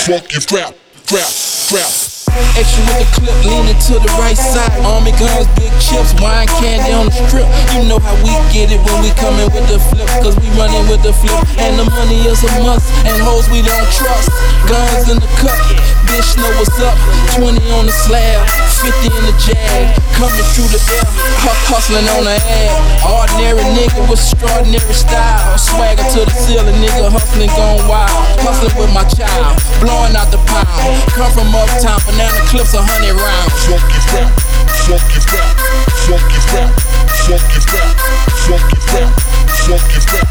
Funky rap, rap, rap. Extra with the clip, leaning to the right side. Army guns, big chips, wine candy on the strip. You know how we get it when we coming with the flip, cause we running with the flip. And the money is a must, and hoes we don't trust. Guns in the cup, bitch know what's up. 20 on the slab, 50 in the jag. Coming through the air, hustling on the ad. Ordinary nigga with extraordinary style. Swagger to the ceiling, nigga hustling gone wild. Hustling with my child, blowing out the pound. Come from uptown, banana clips 100 rounds. Funky rap, funky rap, funky rap, funky rap, funky rap, funky rap.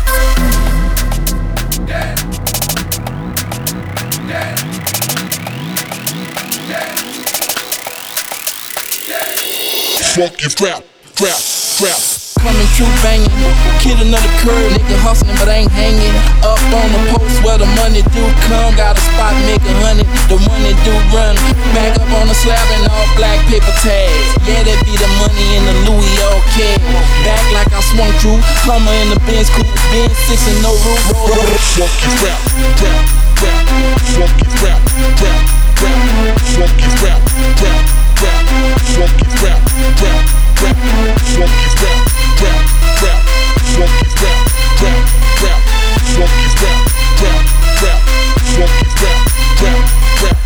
Funky rap, rap, rap. Coming through banging, kid another curve, nigga hustling but ain't hanging. Up on the post where the money do come, got a spot make 100, the money do run. Back up on the slab and all black paper tags. Yeah, that be the money in the Louis okay. Back like I swung through, Hummer in the Benz coupe, Benz 6 and no roof. Funky rap, rap, rap, funky rap, rap, rap, funky rap, rap, rap, funky rap, rap, rap, funky rap, rap, rap, funky rap, rap, rap, funky rap, rap, rap, funky rap, rap, rap.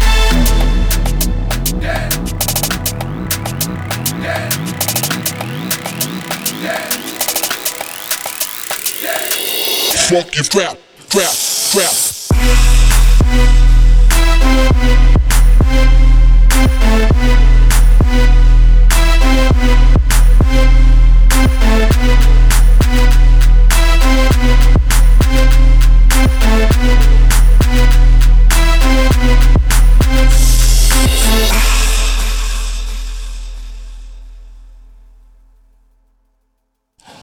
Funky rap, rap, rap.